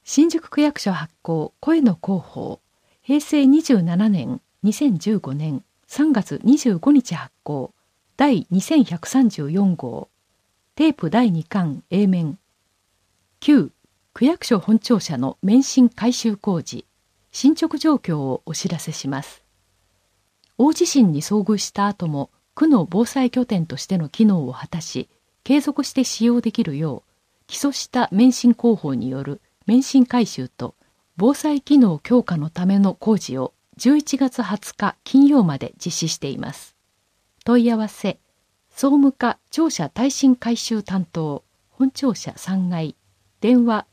新宿区役所発行声の広報、平成27年2015年3月25日発行第2134号、テープ第2巻 A 面。旧区役所本庁舎の免震改修工事、進捗状況をお知らせします。大地震に遭遇した後も区の防災拠点としての機能を果たし、継続して使用できるよう、基礎した免震工法による免震改修と防災機能強化のための工事を11月20日金曜まで実施しています。問い合わせ、総務課庁舎耐震改修担当、本庁舎3階、電話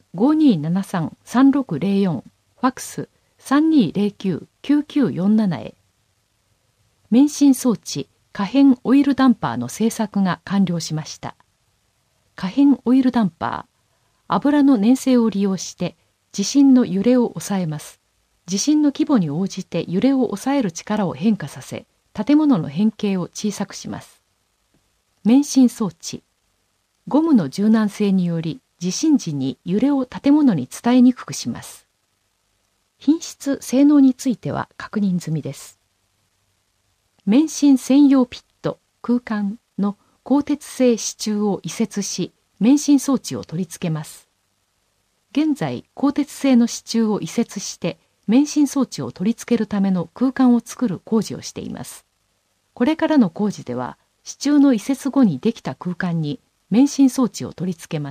5273-3604、ファックス 3209-9947 へ。免震装置可変オイルダンパーの製作が完了しました。可変オイルダンパー、油の粘性を利用して地震の揺れを抑えます。地震の規模に応じて揺れを抑える力を変化させ、建物の変形を小さくします。免震装置、ゴムの柔軟性により地震時に揺れを建物に伝えにくくします。品質・性能については確認済みです。免震専用ピット・空間の鋼鉄製支柱を移設し、免震装置を取り付けます。現在、鋼鉄製の支柱を移設して免震装置を取り付けるための空間を作る工事をしています。これからの工事では、支柱の移設後にできた空間に免震装置を取り付けます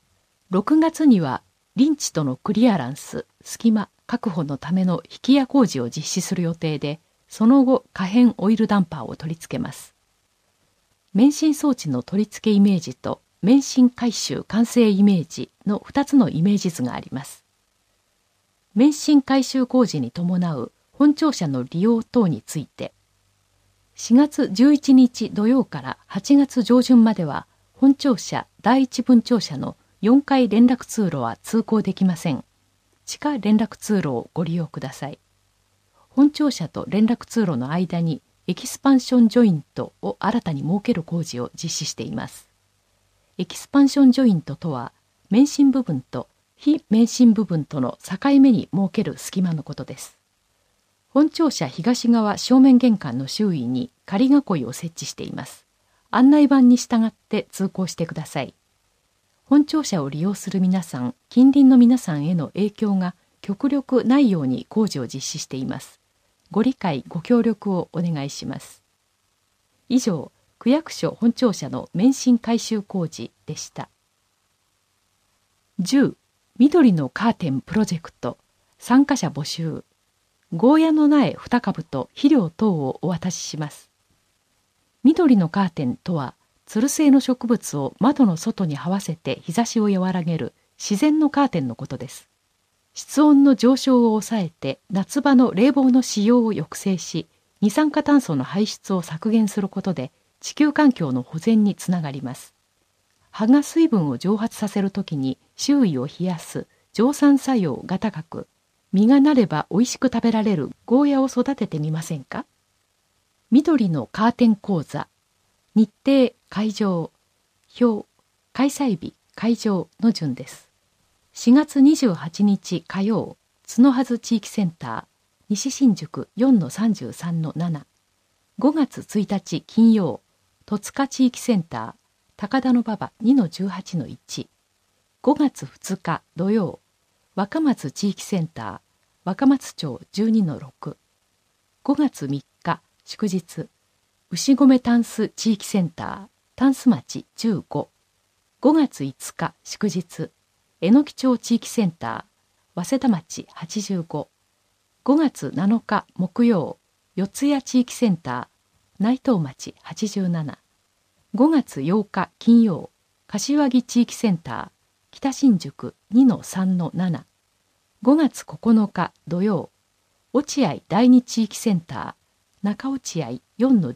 。6月には臨地とのクリアランス、隙間確保のための引き屋工事を実施する予定で、その後可変オイルダンパーを取り付けます。免震装置の取り付けイメージと免震改修完成イメージの2つのイメージ図があります。免震改修工事に伴う本庁舎の利用等について、4月11日土曜から8月上旬までは本庁舎第一分庁舎の4階連絡通路は通行できません。地下連絡通路をご利用ください。本庁舎と連絡通路の間にエキスパンションジョイントを新たに設ける工事を実施しています。エキスパンションジョイントとは、免震部分と非免震部分との境目に設ける隙間のことです。本庁舎東側正面玄関の周囲に仮囲いを設置しています。案内板に従って通行してください。本庁舎を利用する皆さん、近隣の皆さんへの影響が極力ないように工事を実施しています。ご理解、ご協力をお願いします。以上、区役所本庁舎の免震改修工事でした。10、緑のカーテンプロジェクト、参加者募集。ゴーヤの苗2株と肥料等をお渡しします。緑のカーテンとは、つる性の植物を窓の外に這わせて日差しを和らげる自然のカーテンのことです。室温の上昇を抑えて夏場の冷房の使用を抑制し、二酸化炭素の排出を削減することで地球環境の保全につながります。葉が水分を蒸発させるときに周囲を冷やす蒸散作用が高く、実がなれば美味しく食べられるゴーヤを育ててみませんか？緑のカーテン講座、日程、会場、表、開催日、会場の順です。4月28日火曜、角筈地域センター、西新宿 4-33-7。5月1日金曜、戸塚地域センター、高田馬場 2-18-1。5月2日土曜、若松地域センター、若松町 12-6。5月3日祝日、牛込タンス地域センター、タンス町15。5月5日祝日、榎木町地域センター、早稲田町85。5月7日木曜、四谷地域センター、内藤町87。5月8日金曜、柏木地域センター、北新宿 2-3-7。5月9日土曜、落合第二地域センター、中落合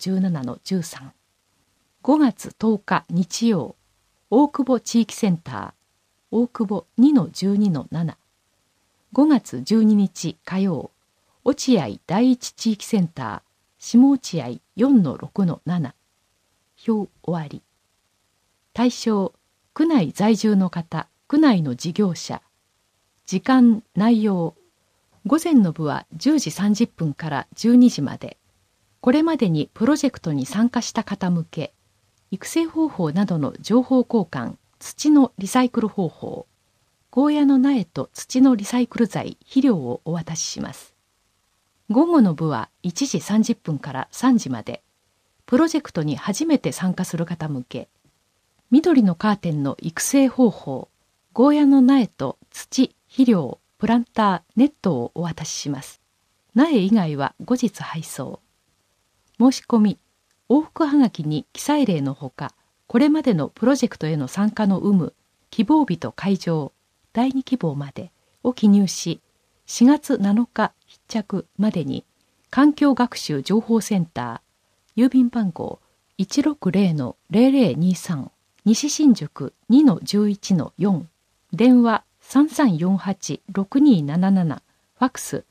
4-17-13。5月10日日曜、大久保地域センター、大久保 2-12-7。5月12日火曜、落合第一地域センター、下落合 4-6-7。表終わり。対象、区内在住の方、区内の事業者。 時間、内容。午前の部は10時30分から12時まで。これまでにプロジェクトに参加した方向け、育成方法などの情報交換、土のリサイクル方法、ゴーヤの苗と土のリサイクル材、肥料をお渡しします。午後の部は1時30分から3時まで。プロジェクトに初めて参加する方向け、緑のカーテンの育成方法、ゴーヤの苗と土、肥料、プランター、ネットをお渡しします。苗以外は後日配送。申し込み、往復はがきに記載例のほか、これまでのプロジェクトへの参加の有無、希望日と会場、第2希望までを記入し、4月7日必着までに、環境学習情報センター、郵便番号 160-0023、西新宿 2-11-4、電話3348-6277、ファクス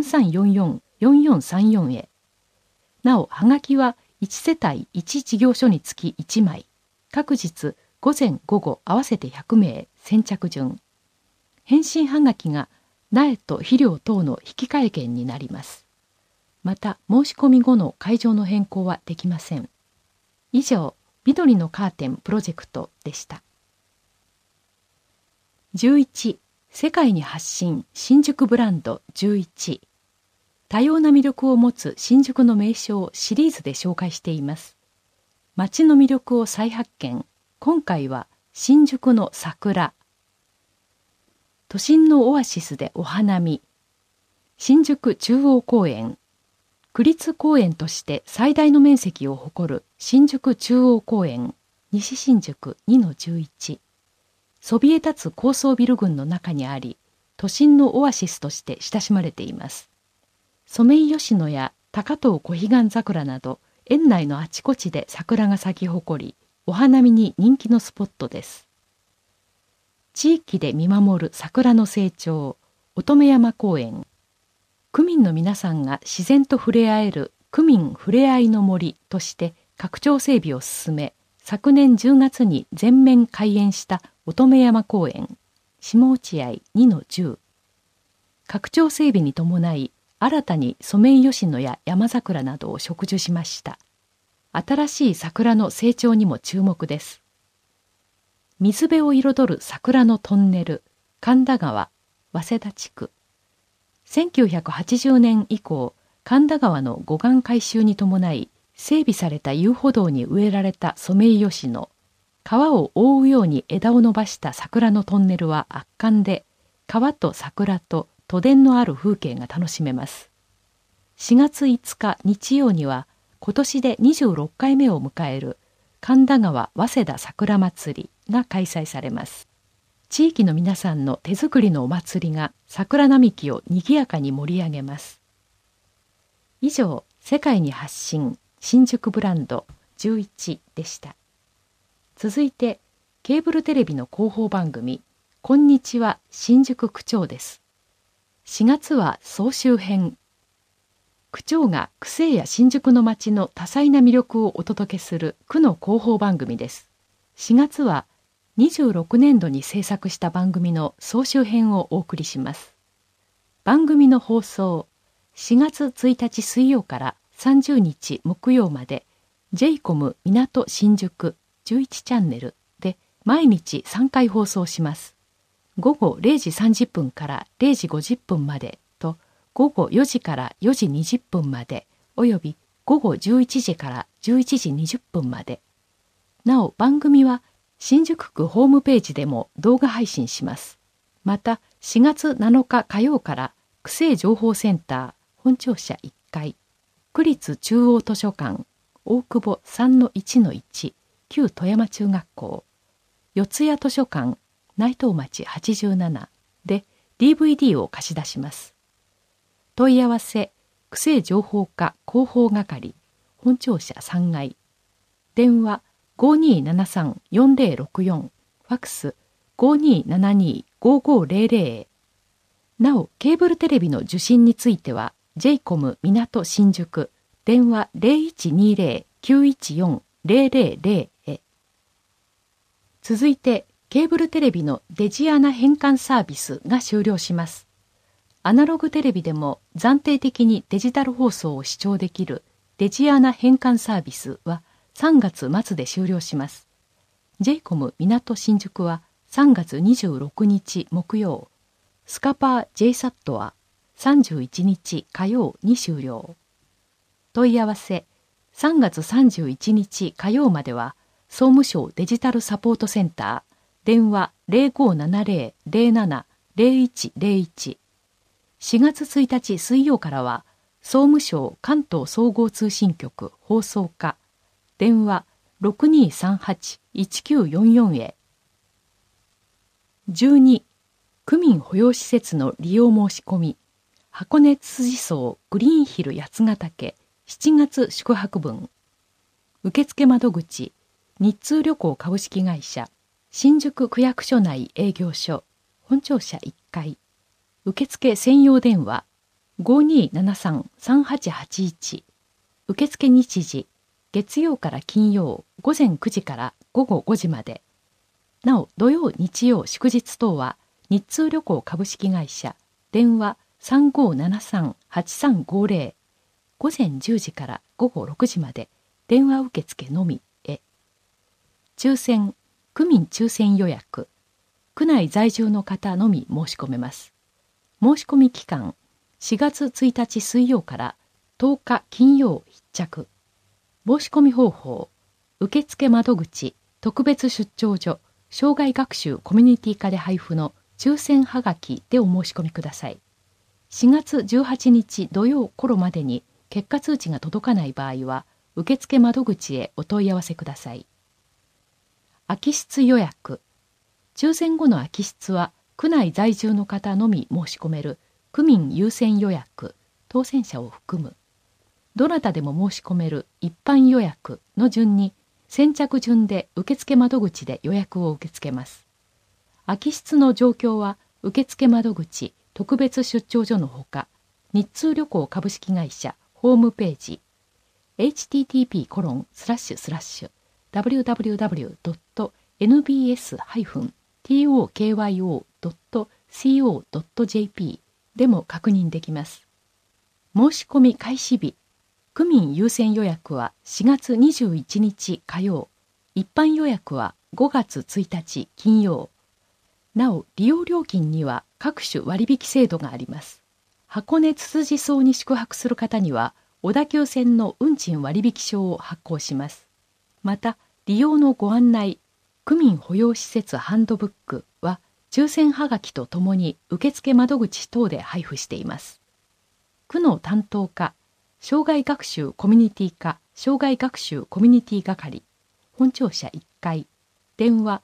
3344-4434へ。なお、はがきは1世帯1事業所につき1枚。各日午前午後合わせて100名、先着順。返信はがきが苗と肥料等の引換券になります。また、申し込み後の会場の変更はできません。以上、緑のカーテンプロジェクトでした。11、世界に発信新宿ブランド11。多様な魅力を持つ新宿の名所をシリーズで紹介しています。街の魅力を再発見。今回は新宿の桜。都心のオアシスでお花見。新宿中央公園。区立公園として最大の面積を誇る新宿中央公園、西新宿 2-11。そびえ立つ高層ビル群の中にあり、都心のオアシスとして親しまれています。ソメイヨシノや高遠小彼岸桜など、園内のあちこちで桜が咲き誇り、お花見に人気のスポットです。地域で見守る桜の成長、乙女山公園。区民の皆さんが自然と触れ合える区民ふれあいの森として拡張整備を進め、昨年10月に全面開園した乙女山公園、下落合 2-10。拡張整備に伴い、新たにソメイヨシノや山桜などを植樹しました。新しい桜の成長にも注目です。水辺を彩る桜のトンネル、神田川、早稲田地区。1980年以降、神田川の護岸改修に伴い、整備された遊歩道に植えられたソメイヨシノ、川を覆うように枝を伸ばした桜のトンネルは圧巻で、川と桜と都電のある風景が楽しめます。4月5日日曜には、今年で26回目を迎える神田川早稲田桜祭りが開催されます。地域の皆さんの手作りのお祭りが桜並木をにぎやかに盛り上げます。以上、世界に発信新宿ブランド11でした。続いて、ケーブルテレビの広報番組、こんにちは新宿区長です。4月は総集編。区長が区政や新宿の街の多彩な魅力をお届けする区の広報番組です。4月は26年度に制作した番組の総集編をお送りします。番組の放送、4月1日水曜から30日木曜まで、J-COM 港新宿11チャンネルで毎日3回放送します。午後0時30分から0時50分までと、午後4時から4時20分まで、および午後11時から11時20分まで。なお、番組は新宿区ホームページでも動画配信します。また、4月7日火曜から、区政情報センター本庁舎1階、区立中央図書館、大久保 3-1-1、旧富山中学校、四谷図書館、内藤町87で DVD を貸し出します。問い合わせ、区政情報課広報係、本庁舎3階。電話、5273-4064、ファクス 5272-5500。なお、ケーブルテレビの受信については、J-COM 港新宿、電話 0120-914-000 へ。続いて、 ケーブルテレビのデジアナ変換サービスが終了します。アナログテレビでも暫定的にデジタル放送を視聴できるデジアナ変換サービスは3月末で終了します。JCOM 港新宿は3月26日木曜、スカパー JSAT は31日火曜に終了。問い合わせ3月31日火曜までは総務省デジタルサポートセンター電話 0570-07-0101 4月1日水曜からは総務省関東総合通信局放送課電話 6238-1944 へ。12. 区民保養施設の利用申し込み箱根つつじ荘グリーンヒル八ヶ岳7月宿泊分。受付窓口日通旅行株式会社新宿区役所内営業所本庁舎1階。受付専用電話 5273-3881。受付日時月曜から金曜午前9時から午後5時まで。なお土曜日曜祝日等は日通旅行株式会社電話 3573-8350 午前10時から午後6時まで電話受付のみへ。抽選区民抽選予約区内在住の方のみ申し込めます。申し込み期間4月1日水曜から10日金曜必着。申し込み方法受付窓口特別出張所障害学習コミュニティ課で配布の抽選はがきでお申し込みください。4月18日土曜頃までに結果通知が届かない場合は受付窓口へお問い合わせください。空き室予約抽選後の空き室は区内在住の方のみ申し込める区民優先予約当選者を含むどなたでも申し込める一般予約の順に先着順で受付窓口で予約を受け付けます。空き室の状況は受付窓口特別出張所のほか日通旅行株式会社ホームページ http://www.nbs-tokyo.co.jp でも確認できます。申し込み開始日区民優先予約は4月21日火曜、一般予約は5月1日金曜。なお、利用料金には各種割引制度があります。箱根つつじ荘に宿泊する方には、小田急線の運賃割引証を発行します。また、利用のご案内、区民保養施設ハンドブックは、抽選はがきとともに受付窓口等で配布しています。区の担当課、障害学習コミュニティ課障害学習コミュニティ係本庁舎1階電話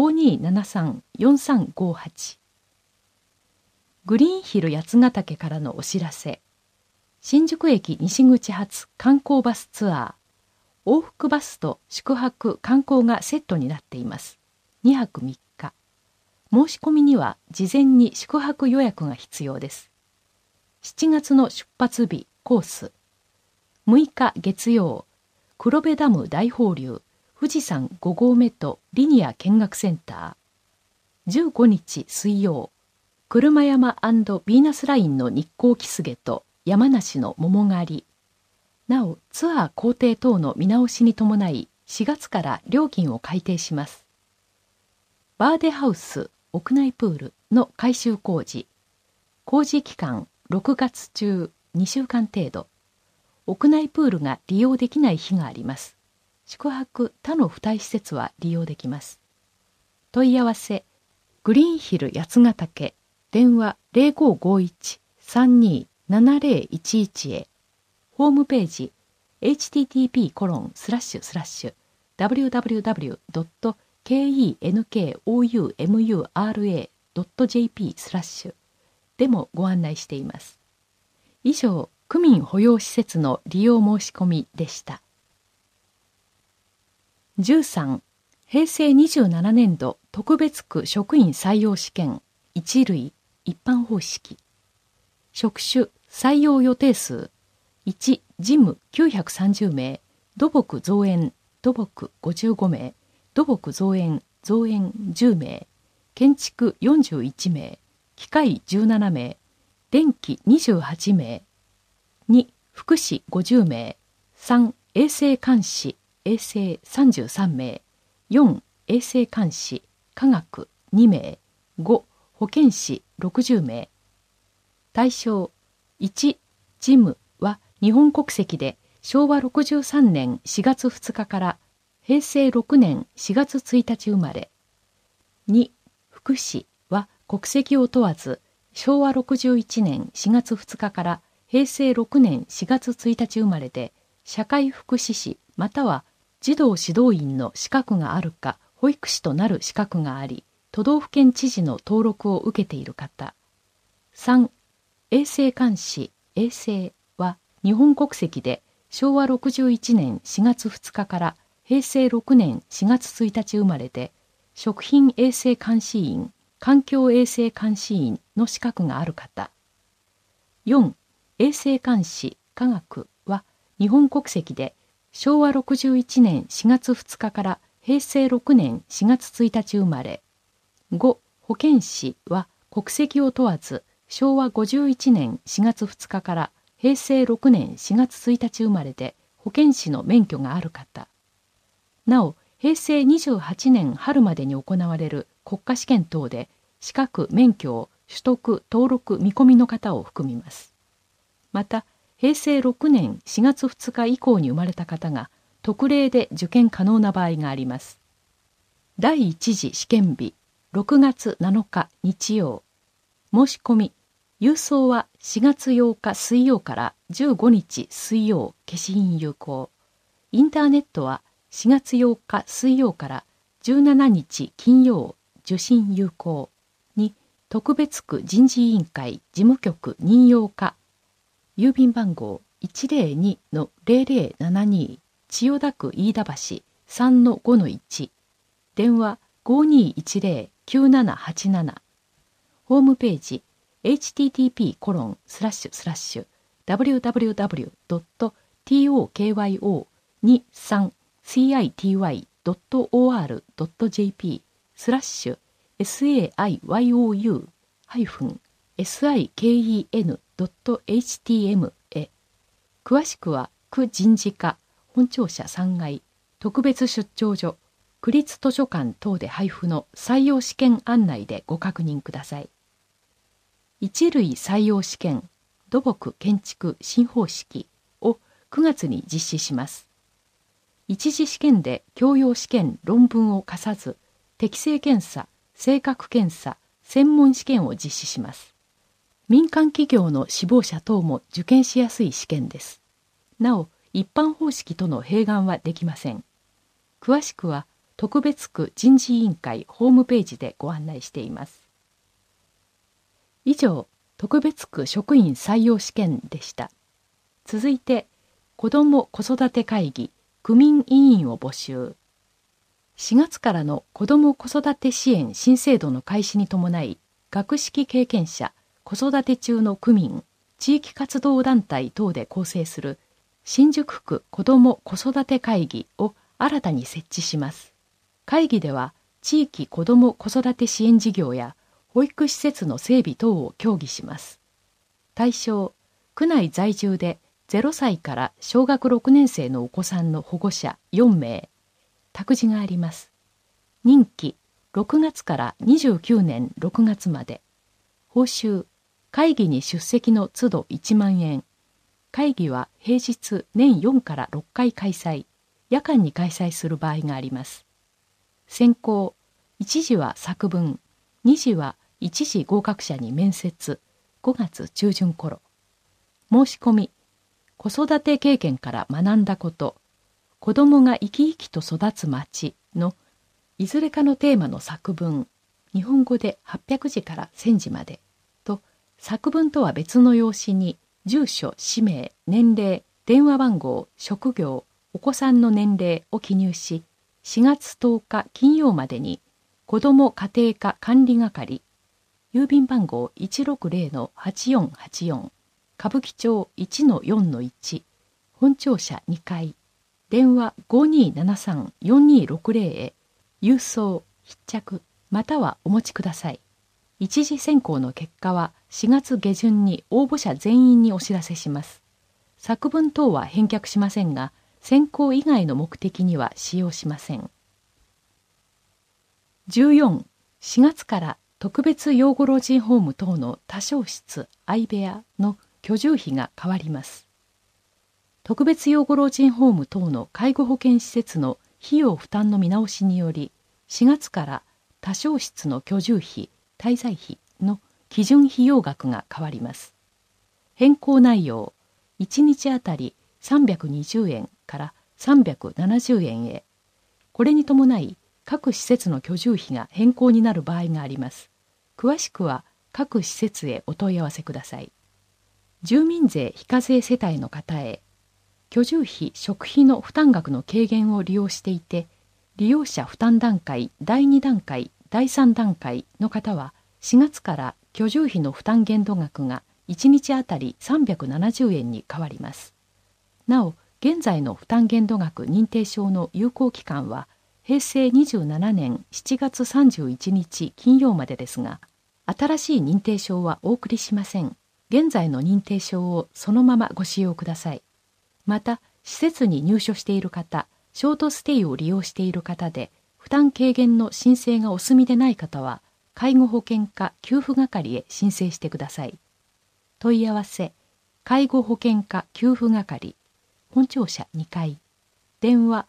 5273-4358 グリーンヒル八ヶ岳からのお知らせ。新宿駅西口発観光バスツアー往復バスと宿泊観光がセットになっています。2泊3日申し込みには事前に宿泊予約が必要です。7月の出発日コース6日月曜黒部ダム大放流富士山5合目とリニア見学センター15日水曜車山&ヴィーナスラインの日光キスゲと山梨の桃狩り。なおツアー工程等の見直しに伴い4月から料金を改定します。バーデハウス屋内プールの改修工事工事期間6月中2週間程度屋内プールが利用できない日があります。宿泊他の付帯施設は利用できます。問い合わせグリーンヒル八ヶ岳電話 0551-327011 へ。ホームページ http://www.kenkoumura.jp/ でもご案内しています。以上、区民保養施設の利用申し込みでした。13. 平成27年度特別区職員採用試験1類一般方式職種採用予定数1事務930名土木造園土木55名土木造園造園10名、建築41名、機械17名、電気28名。2、福祉50名。3、衛生監視、衛生33名。4、衛生監視、科学2名。5、保健師60名。対象、1、事務は日本国籍で昭和63年4月2日から平成6年4月1日生まれ。2、福祉は国籍を問わず昭和61年4月2日から平成6年4月1日生まれで、社会福祉士または児童指導員の資格があるか保育士となる資格があり、都道府県知事の登録を受けている方。3、衛生監視、衛生は日本国籍で昭和61年4月2日から平成6年4月1日生まれで、食品衛生監視員、環境衛生監視員の資格がある方。4、衛生監視、科学は日本国籍で昭和61年4月2日から平成6年4月1日生まれ。5、保健師は国籍を問わず昭和51年4月2日から平成6年4月1日生まれで保健師の免許がある方。なお、平成28年春までに行われる国家試験等で資格・免許を取得・登録見込みの方を含みます。また、平成6年4月2日以降に生まれた方が特例で受験可能な場合があります。第一次試験日、6月7日日曜。申し込み、郵送は4月8日水曜から15日水曜消印有効。インターネットは4月8日水曜から17日金曜受信有効。に、特別区人事委員会事務局任用課。郵便番号 102-0072 千代田区飯田橋 3-5-1。電話 5210-9787。ホームページhttp://www.tokyousiciken.htm へ。詳しくは区人事課本庁舎3階特別出張所区立図書館等で配布の採用試験案内でご確認ください。一類採用試験土木建築新方式を9月に実施します。一次試験で教養試験論文を課さず、適性検査、性格検査、専門試験を実施します。民間企業の志望者等も受験しやすい試験です。なお、一般方式との併願はできません。詳しくは特別区人事委員会ホームページでご案内しています。以上、特別区職員採用試験でした。続いて、子ども子育て会議区民委員を募集。4月からの子ども子育て支援新制度の開始に伴い、学識経験者、子育て中の区民、地域活動団体等で構成する新宿区子ども子育て会議を新たに設置します。会議では、地域子ども子育て支援事業や保育施設の整備等を協議します。対象、区内在住で0歳から小学6年生のお子さんの保護者4名。託児があります。任期、6月から29年6月まで。報酬、会議に出席の都度1万円。会議は平日年4から6回開催、夜間に開催する場合があります。選考、1次は作文、2次は一次合格者に面接、5月中旬頃。申し込み、子育て経験から学んだこと、子どもが生き生きと育つ町のいずれかのテーマの作文、日本語で800字から1000字までと、作文とは別の用紙に住所、氏名、年齢、電話番号、職業、お子さんの年齢を記入し、4月10日金曜までに子ども家庭科管理係、郵便番号 160-8484 歌舞伎町 1-4-1 本庁舎2階電話 5273-4260 へ郵送必着またはお持ちください。一次選考の結果は4月下旬に応募者全員にお知らせします。作文等は返却しませんが、選考以外の目的には使用しません。14、4月から特別養護老人ホーム等の多床室相部屋の居住費が変わります。特別養護老人ホーム等の介護保険施設の費用負担の見直しにより、4月から多床室の居住費、滞在費の基準費用額が変わります。変更内容、1日あたり320円から370円へ。これに伴い、各施設の居住費が変更になる場合があります。詳しくは各施設へお問い合わせください。住民税非課税世帯の方へ、居住費・食費の負担額の軽減を利用していて、利用者負担段階第2段階、第3段階の方は、4月から居住費の負担限度額が1日あたり370円に変わります。なお、現在の負担限度額認定証の有効期間は、平成27年7月31日金曜までですが、新しい認定証はお送りしません。現在の認定証をそのままご使用ください。また、施設に入所している方、ショートステイを利用している方で、負担軽減の申請がお済みでない方は、介護保険課給付係へ申請してください。問い合わせ、介護保険課給付係、本庁舎2階、電話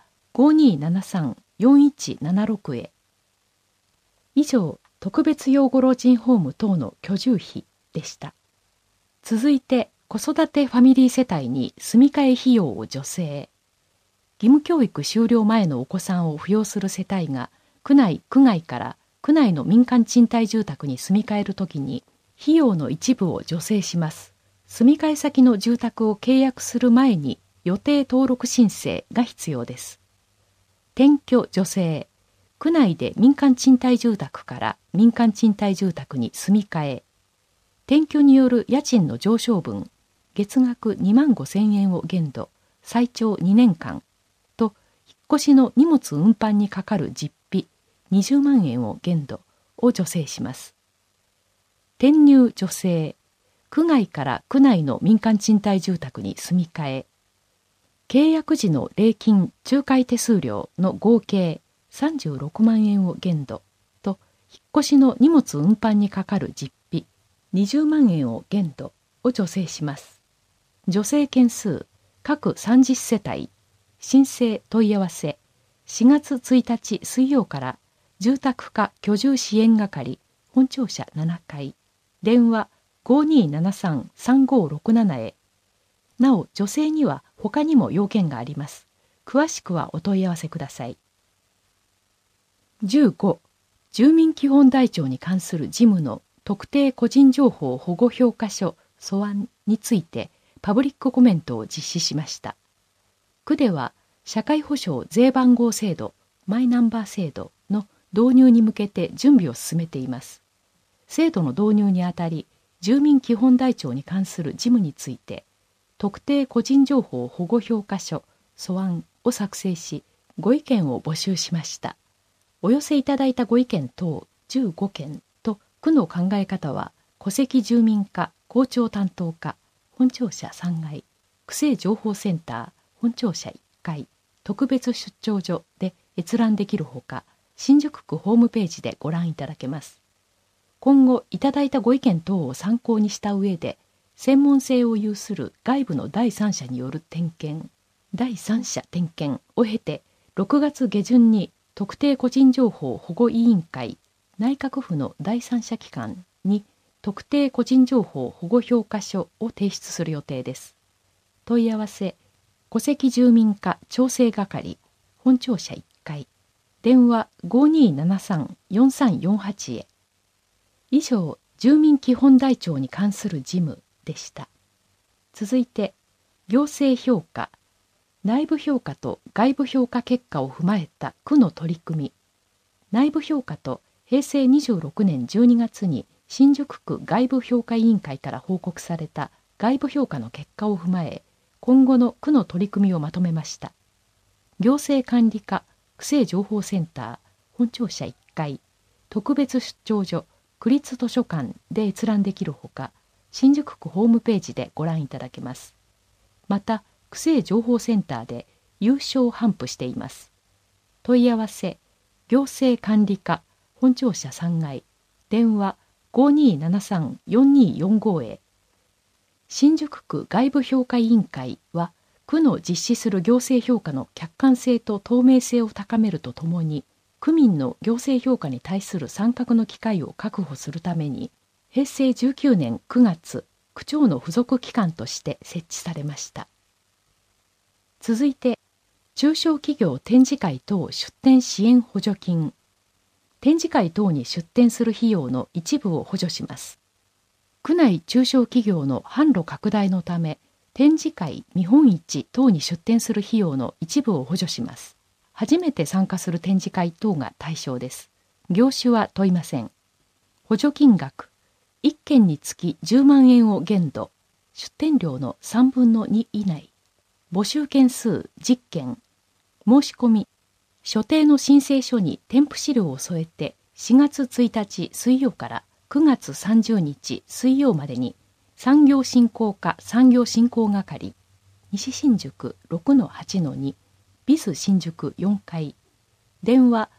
5273-4176へ。以上、特別養護老人ホーム等の居住費でした。続いて、子育てファミリー世帯に住み替え費用を助成。義務教育終了前のお子さんを扶養する世帯が、区内・区外から区内の民間賃貸住宅に住み替えるときに、費用の一部を助成します。住み替え先の住宅を契約する前に予定登録申請が必要です。転居助成。区内で民間賃貸住宅から民間賃貸住宅に住み替え。転居による家賃の上昇分、月額25,000円を限度、最長2年間と、引っ越しの荷物運搬にかかる実費20万円を限度を助成します。転入助成。区外から区内の民間賃貸住宅に住み替え。契約時の礼金・仲介手数料の合計36万円を限度と、引っ越しの荷物運搬にかかる実費20万円を限度を助成します。助成件数、各30世帯、申請問い合わせ、4月1日水曜から住宅課居住支援係、本庁舎7階、電話5273-3567へ。なお、助成には他にも要件があります。詳しくはお問い合わせください。15、住民基本台帳に関する事務の特定個人情報保護評価書素案についてパブリックコメントを実施しました。区では社会保障税番号制度、マイナンバー制度の導入に向けて準備を進めています。制度の導入にあたり、住民基本台帳に関する事務について、特定個人情報保護評価書素案を作成し、ご意見を募集しました。お寄せいただいたご意見等15件と、区の考え方は、戸籍住民課校長担当課、本庁舎3階、区政情報センター、本庁舎1階、特別出張所で閲覧できるほか、新宿区ホームページでご覧いただけます。今後いただいたご意見等を参考にした上で、専門性を有する外部の第三者による点検、第三者点検を経て、6月下旬に特定個人情報保護委員会、内閣府の第三者機関に特定個人情報保護評価書を提出する予定です。問い合わせ、戸籍住民課調整係、本庁舎1階、電話5273-4348へ。以上、住民基本台帳に関する事務でした。続いて、行政評価、内部評価と外部評価結果を踏まえた区の取り組み。内部評価と平成26年12月に新宿区外部評価委員会から報告された外部評価の結果を踏まえ、今後の区の取り組みをまとめました。行政管理課区政情報センター、本庁舎1 階、特別出張所、区立図書館で閲覧できるほか、新宿区ホームページでご覧いただけます。また、区政情報センターで有償頒布しています。問い合わせ、行政管理課、本庁舎3階、電話 5273-4245 へ。新宿区外部評価委員会は、区の実施する行政評価の客観性と透明性を高めるとともに、区民の行政評価に対する参画の機会を確保するために、平成19年9月、区長の付属機関として設置されました。続いて、中小企業展示会等出展支援補助金。展示会等に出展する費用の一部を補助します。区内中小企業の販路拡大のため、展示会、見本市等に出展する費用の一部を補助します。初めて参加する展示会等が対象です。業種は問いません。補助金額、1件につき10万円を限度、出展料の3分の2以内。募集件数10件。申し込み、所定の申請書に添付資料を添えて4月1日水曜から9月30日水曜までに産業振興課産業振興係西新宿 6-8-2 ビス新宿4階電話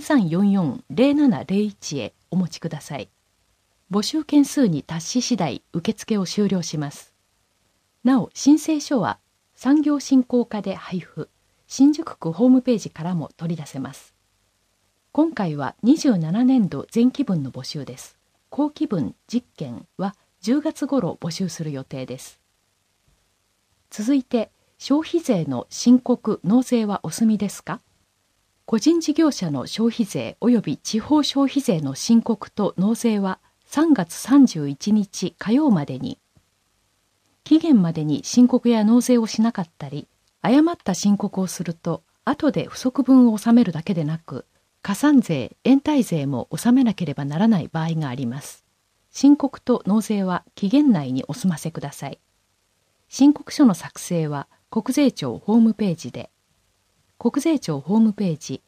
3344-0701 へお持ちください。募集件数に達し次第受付を終了します。なお申請書は産業振興課で配布、新宿区ホームページからも取り出せます。今回は27年度前期分の募集です。後期分10件は10月頃募集する予定です。続いて、消費税の申告・納税はお済みですか？個人事業者の消費税及び地方消費税の申告と納税は3月31日火曜までに、期限までに申告や納税をしなかったり、誤った申告をすると、後で不足分を納めるだけでなく、加算税、延滞税も納めなければならない場合があります。申告と納税は期限内にお済ませください。申告書の作成は国税庁ホームページで、国税庁ホームページ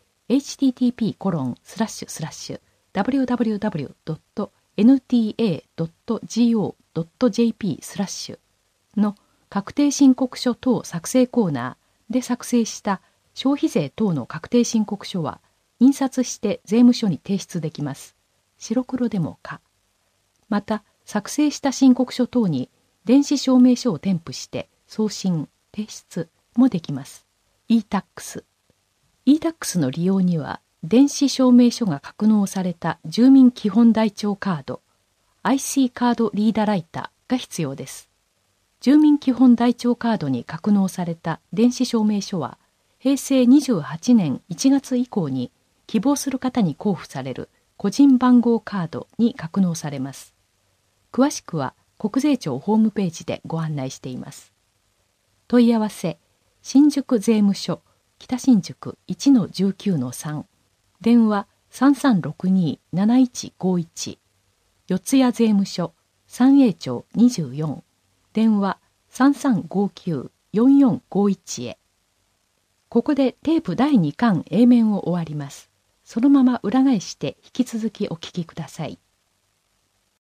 http://www.nta.go.jp/ の確定申告書等作成コーナーで作成した消費税等の確定申告書は印刷して税務署に提出できます。白黒でも可。また、作成した申告書等に電子証明書を添付して送信、提出もできます。e-tax。e-tax の利用には電子証明書が格納された住民基本台帳カード、IC カードリーダーライターが必要です。住民基本台帳カードに格納された電子証明書は、平成28年1月以降に希望する方に交付される個人番号カードに格納されます。詳しくは国税庁ホームページでご案内しています。問い合わせ、新宿税務署、北新宿 1-19-3、電話 3362-7151、四谷税務署、三栄町24、電話 3359-4451 へ。ここでテープ第2巻 A 面を終わります。そのまま裏返して引き続きお聞きください。